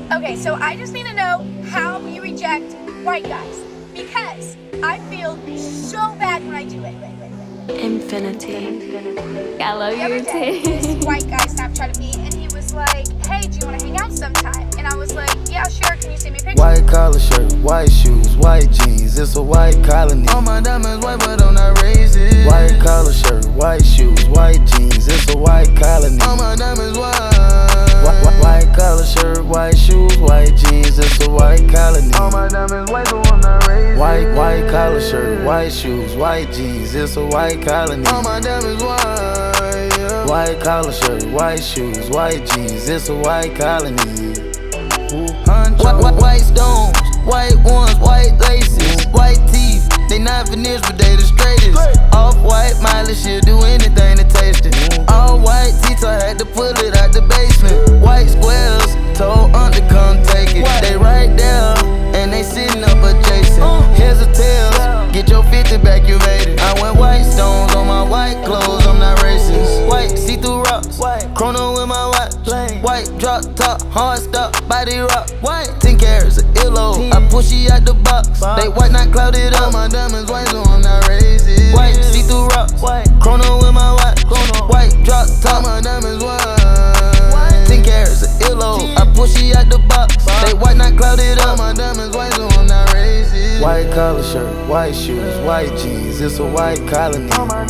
Okay, so I just need to know how you reject white guys. Because I feel so bad when I do it. Infinity. I love The other you day, this too. white guy Snapchatted me and he was like, hey, do you want to hang out sometime? And I was like, yeah, sure, can you send me pictures? White collar shirt, white shoes, white jeans, it's a white colony. All my diamonds white, but I'm not racist. White collar shirt, white shoes, white jeans, it's a white colony. All my diamonds white. White collar shirt, white shoes, white jeans, it's a white colony. All my diamonds white, but I'm not racist. White collar shirt, white shoes, white jeans, it's a white colony. All my diamonds white. Yeah. White collar shirt, white shoes, white jeans, it's a white colony. White stones, white ones, white laces, white teeth. They not veneers, but they the straightest. Off-white Miley, she'll do anything to taste it. All white teeth, I had to pull it out the basement. White squares, told Aunt to come take it. They right there, and they sitting up adjacent. Here's a tails, get your 50 back, you made it. I went white stones on my white clothes, I'm not racist. White see-through rocks, chrono with my watch. White drop top, hard stop, body rock. White 10 carats of illo, I push she out the box. They white, not clouded up. My diamonds white, so I'm not racist. White see-through rocks, chrono with my watch. White drop top, my diamonds white. 10 carats of illo, I push she out the box. They white, not clouded up. My diamonds white, so I'm not racist. White collar shirt, white shoes, white jeans, it's a white colony.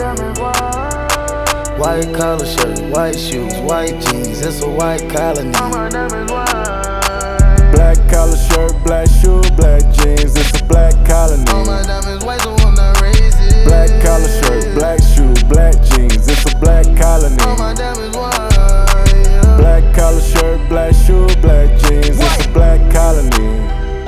White collar shirt, white shoes, white jeans, it's a white colony. Black collar shirt, black shoe, black jeans, it's a black colony. All my diamonds white, so I'm not racist. Black collar shirt, black shoe, black jeans, it's a black colony. All my diamonds white. Black collar shirt, black shoe, black jeans, it's a black colony.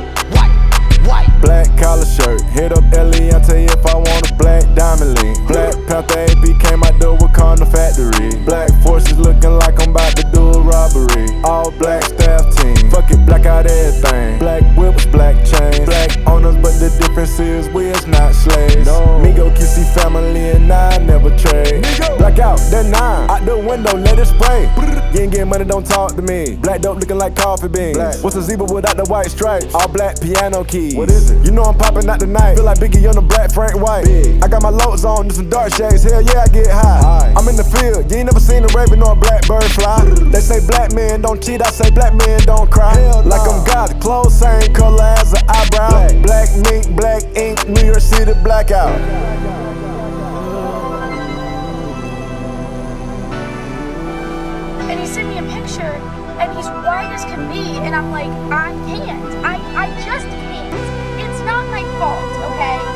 Black collar shirt, hit up Eliante if I want a black diamond link. Black Panther AB came out the Wakanda factory. Black forces looking like I'm about to do a robbery. All black staff team, fuck it, black out everything. Black whips, black chains, black owners, but the difference is we is not slaves. Migo Kissy family and I never trade. Black out, that 9, out the window, let it spray. You ain't getting money, don't talk to me. Black dope looking like coffee beans. What's a zebra without the white stripes? All black piano keys. What is it? You know I'm popping out tonight. Feel like Biggie on the black Frank White. I got my lows on, just some dark shades. Hell yeah, I get high. I'm in the field. You ain't never seen a raven or a blackbird fly. They say black men don't cheat. I say black men don't cry. Like I'm God. Clothes same color as an eyebrow. Black mink, black ink. New York City blackout. And he sent me a picture and he's white as can be. And I'm like, I can't. I just can't. It's not my fault, okay?